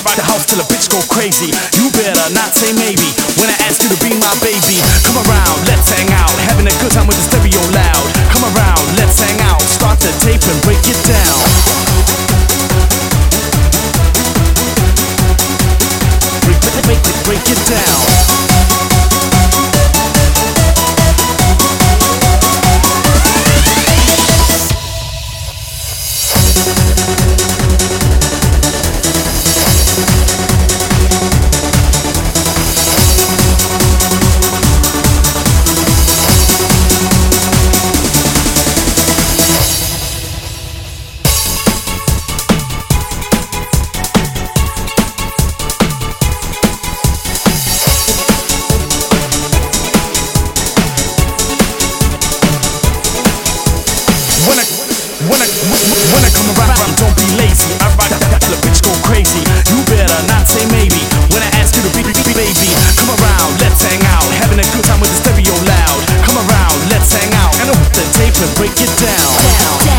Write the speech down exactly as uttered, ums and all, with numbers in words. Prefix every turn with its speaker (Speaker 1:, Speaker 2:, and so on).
Speaker 1: rock the house till a bitch go crazy. You better not say maybe when I ask you to be my baby. Come around, let's hang out, having a good time with the stereo loud. Come around, let's hang out, start the tape and break it down. Break, break, break, break it down. When I, when I, when I come around, don't be lazy. I rock that till a bitch go crazy. You better not say maybe when I ask you to be, be, be baby. Come around, let's hang out, having a good time with the stereo loud. Come around, let's hang out, and open the tape and break it down. down, down.